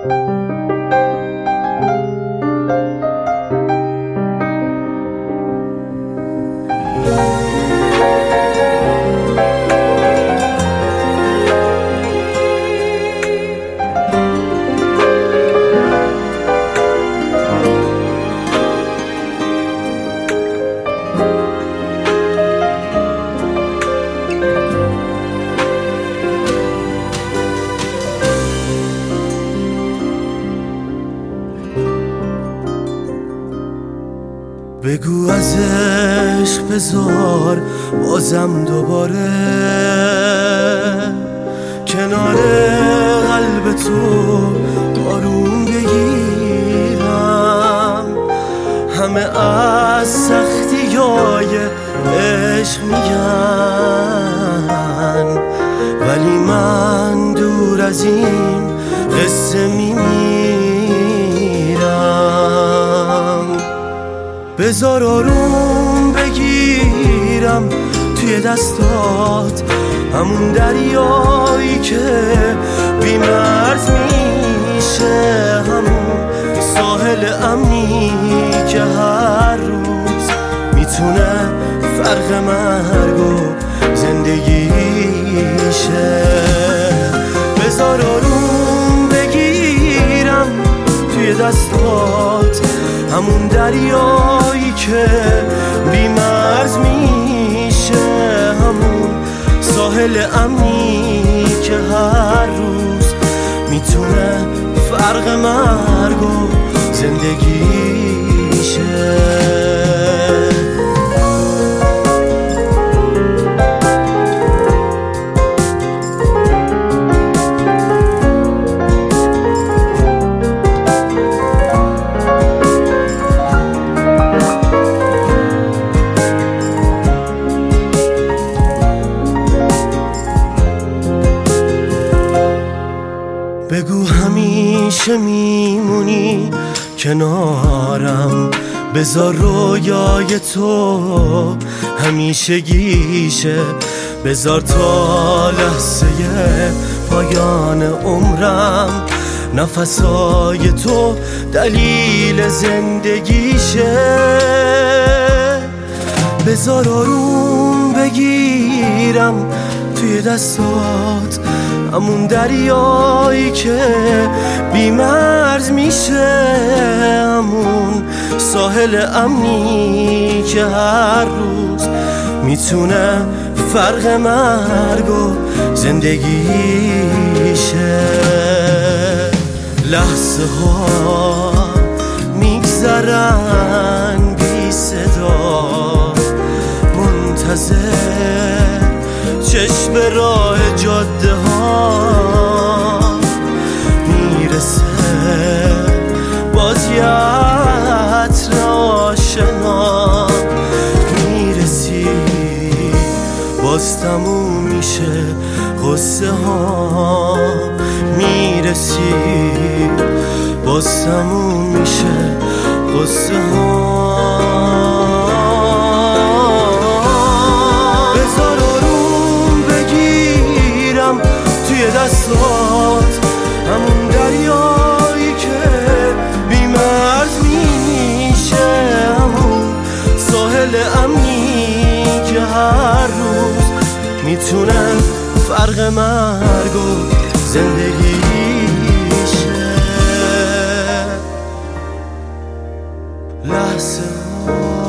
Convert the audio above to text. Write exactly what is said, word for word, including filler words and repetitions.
بگو از عشق بذار بازم دوباره کنار قلب تو آروم بگیرم. همه از سختی های عشق میگن ولی من دور از این قصه میمیرم. بذار آروم بگیرم توی دستات، همون دریایی که بی مرز میشه، همون ساحل امنی که هر روز میتونه فرق مرگ و زندگیشه. بذار آروم بگیرم توی دستات، همون دریایی که بی مرز میشه، همون ساحل امنی که هر روز میتونه فرق مرگ و زندگیشه. بگو همیشه میمونی کنارم، بذار رویای تو همیشه گیشه، بذار تا لحظه پایان عمرم نفسای تو دلیل زندگیشه. بذار آروم بگیرم توی دستات، همون دریایی که بی مرز میشه، همون ساحل امنی که هر روز میتونه فرق مرگ و زندگیشه. لحظه ها میگذرن بی صدا، منتظر چشم راه جاده ها میرسه، باز یه عطر آشنا میرسی، باز تموم میشه قصه ها، میرسی باز تموم میشه قصه ها. دستات همون دریایی که بی مرز میشه، همون ساحل امنی که هر روز میتونه فرق مرگ و زندگیشه. لحظه